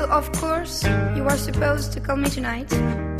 So of course you are supposed to call me tonight.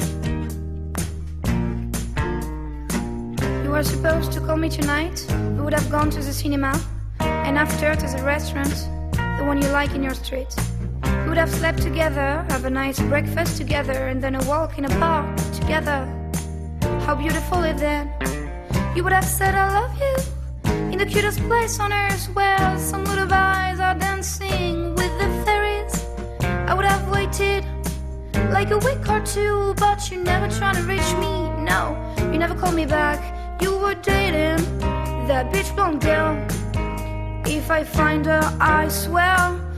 You were supposed to call me tonight. We would have gone to the cinema, and after to the restaurant, the one you like in your street. We would have slept together, have a nice breakfast together, and then a walk in a park together. How beautiful it then. You would have said I love you in the cutest place on earth, where some lullabies are dancing with the fairies. I would have waited like a week or two, but you never tried to reach me. No, you never called me back. You were dating that bitch blonde girl. If I find her, I swear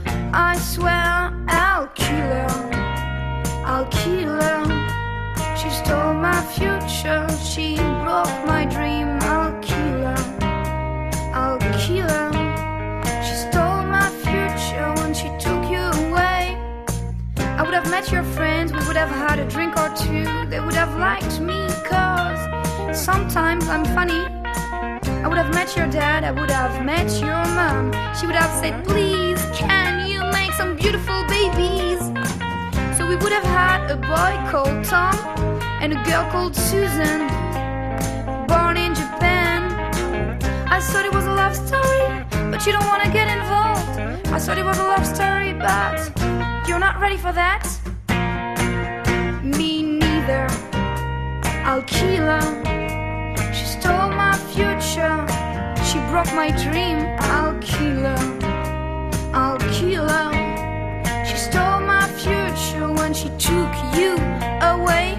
I'll kill her. I'll kill her. She stole my future, she broke my dream. I'll kill her. I'll kill her. She stole my future when she took you away. I would have met your friends, we would have had a drink or two. They would have liked me, cause sometimes I'm funny. I would have met your dad, I would have met your mom. She would have said, please, can you make some beautiful babies? So we would have had a boy called Tom and a girl called Susan, born in Japan. I thought it was a love story, but you don't want to get involved. I thought it was a love story, but you're not ready for that. Me neither. I'll kill her. She stole my future, she broke my dream. I'll kill her. I'll kill her. She stole my future when she took you away.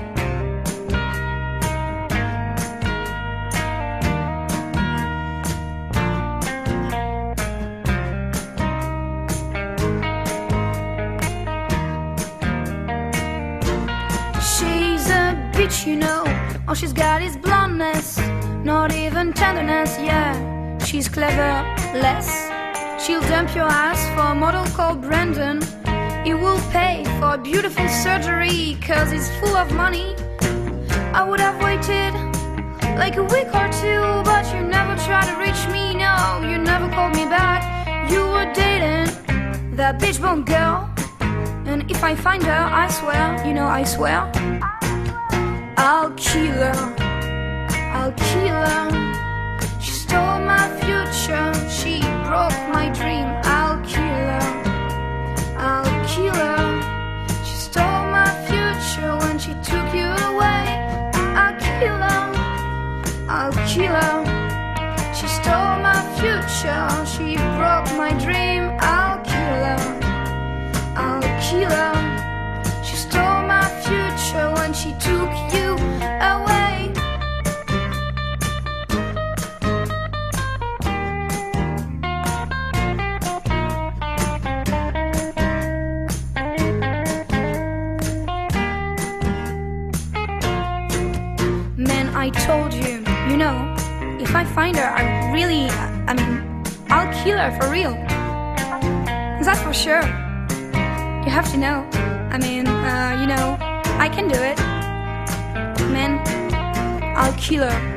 She's a bitch, you know. All she's got is blondness, not even tenderness. Yeah, she's clever, less. She'll dump your ass for a model called Brandon. He will pay for a beautiful surgery, cause he's full of money. I would have waited like a week or two, but you never tried to reach me. No, you never called me back. You were dating that bitch bone girl, and if I find her, I swear, you know I swear, I'll kill her. I'll kill her. She stole my future, she broke my dream. I'll kill her. I'll kill her. She stole my future when she took you away. I'll kill her. I'll kill her. She stole my future, she broke my dream. I'll kill her. I'll kill her. She stole my future when she took you away. Man, I told you, you know, if I find her, I'll kill her for real. That's for sure. You have to know. You know, I can do it. Man, I'll kill her.